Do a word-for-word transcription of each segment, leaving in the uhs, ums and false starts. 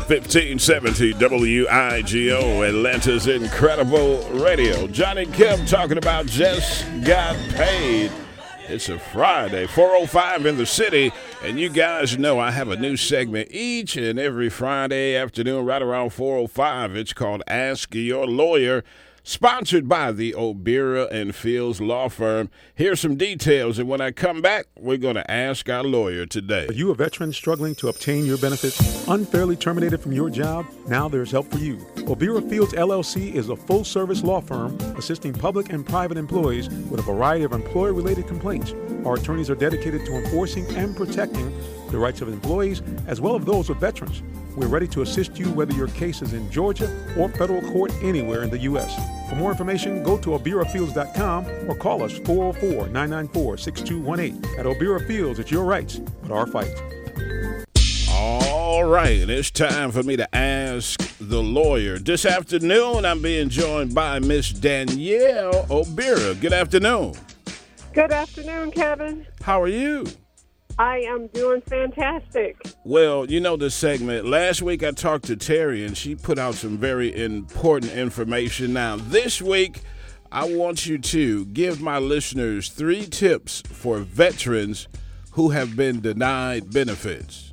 fifteen seventy W I G O, Atlanta's incredible radio. Johnny Kim talking about just got paid. It's a Friday, four oh five in the city, and you guys know I have a new segment each and every Friday afternoon right around four oh five. It's called Ask Your Lawyer, sponsored by the O'Beara and Fields Law Firm. Here's some details, and when I come back, we're going to ask our lawyer today. Are you a veteran struggling to obtain your benefits, unfairly terminated from your job? Now there's help for you. O'Beara Fields, L L C is a full-service law firm assisting public and private employees with a variety of employer-related complaints. Our attorneys are dedicated to enforcing and protecting the rights of employees as well as those of veterans. We're ready to assist you whether your case is in Georgia or federal court anywhere in the U S For more information, go to O'Beara Fields dot com or call us four oh four, nine nine four, six two one eight. At O'Beara Fields, it's your rights, but our fight. All right, and it's time for me to ask the lawyer. This afternoon, I'm being joined by Miss Danielle O'Beara. Good afternoon. Good afternoon, Kevin. How are you? I am doing fantastic. Well, you know this segment. Last week I talked to Terry, and she put out some very important information. Now, this week, I want you to give my listeners three tips for veterans who have been denied benefits.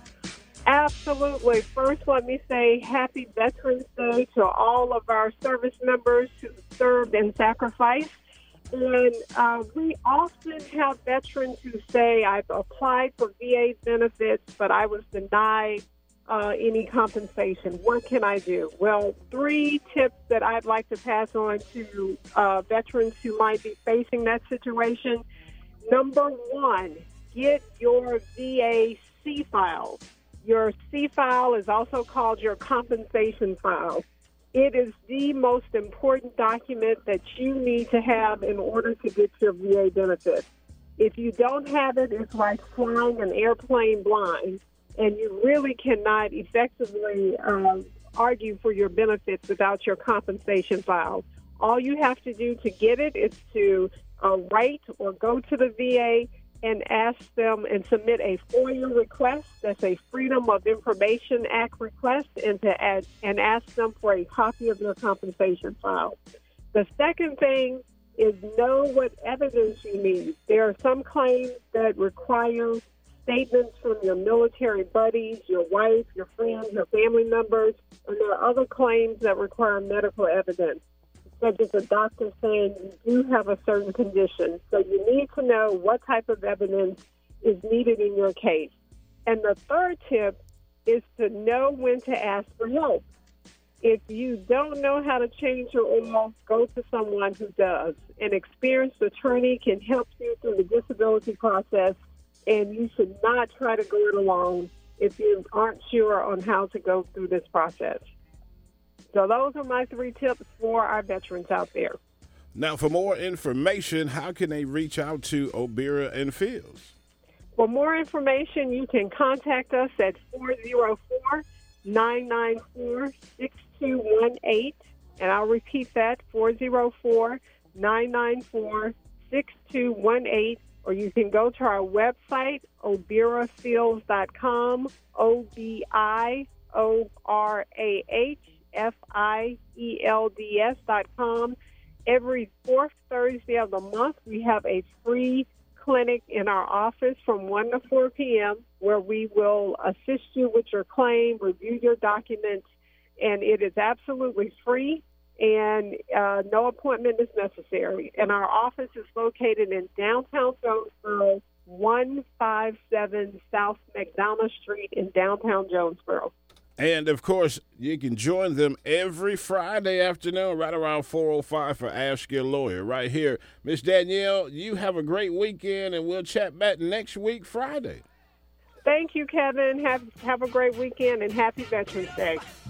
Absolutely. First, let me say happy Veterans Day to all of our service members who served and sacrificed. And uh, we often have veterans who say, I've applied for V A benefits, but I was denied uh, any compensation. What can I do? Well, three tips that I'd like to pass on to uh, veterans who might be facing that situation. Number one, get your V A C-file. Your C-file is also called your compensation file. It is the most important document that you need to have in order to get your V A benefits. If you don't have it, it's like flying an airplane blind, and you really cannot effectively uh, argue for your benefits without your compensation file. All you have to do to get it is to uh, write or go to the V A and ask them and submit a FOIA request. That's a Freedom of Information Act request, and to add and ask them for a copy of your compensation file. The second thing is know what evidence you need. There are some claims that require statements from your military buddies, your wife, your friends, your family members, and there are other claims that require medical evidence, such as a doctor saying you do have a certain condition. So you need to know what type of evidence is needed in your case. And the third tip is to know when to ask for help. If you don't know how to change your oil, go to someone who does. An experienced attorney can help you through the disability process, and you should not try to go it alone if you aren't sure on how to go through this process. So those are my three tips for our veterans out there. Now, for more information, how can they reach out to O'Beara and Fields? For more information, you can contact us at four oh four, nine nine four, six two one eight. And I'll repeat that, four oh four, nine nine four, six two one eight. Or you can go to our website, O'Beara Fields dot com, O B I O R A H. F I E L D S dot com. Every fourth Thursday of the month, we have a free clinic in our office from one to four p.m. where we will assist you with your claim, review your documents, and it is absolutely free, and uh, no appointment is necessary. And our office is located in downtown Jonesboro, one fifty-seven South McDonough Street in downtown Jonesboro. And, of course, you can join them every Friday afternoon right around four oh five for Ask Your Lawyer right here. Miss Danielle, you have a great weekend, and we'll chat back next week, Friday. Thank you, Kevin. Have, have a great weekend, and happy Veterans Day.